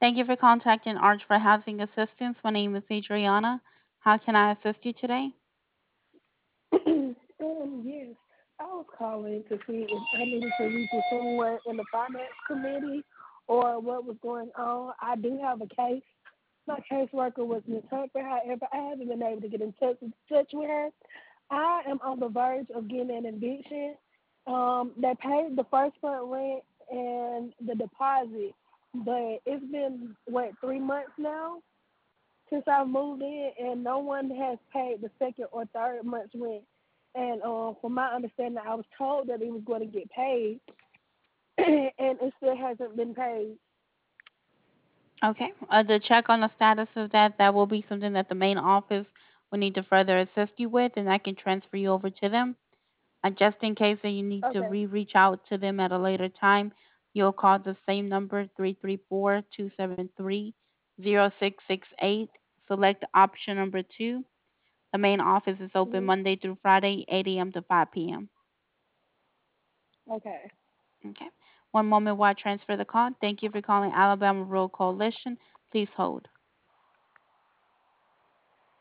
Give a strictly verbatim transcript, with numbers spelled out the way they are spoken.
Thank you for contacting Arch for Housing Assistance. My name is Adriana. How can I assist you today? um, yes, I was calling to see if I needed to reach with someone in the finance committee or what was going on. I do have a case. My caseworker was Miss Humphrey. However, I haven't been able to get in touch, touch with her. I am on the verge of getting an eviction. Um, they paid the first month rent and the deposit, but it's been what three months now since I moved in, and no one has paid the second or third month's rent. And uh, from my understanding, I was told that it was going to get paid, and it still hasn't been paid. Okay. Uh, to check on the status of that, that will be something that the main office will need to further assist you with, and I can transfer you over to them. Uh, just in case that you need to Okay, re-reach out to them at a later time, you'll call the same number, three three four, two seven three, zero six six eight. Select option number two. The main office is open hmm Monday through Friday, eight a m to five p m okay. Okay. One moment while I transfer the call. Thank you for calling Alabama Rural Coalition. Please hold.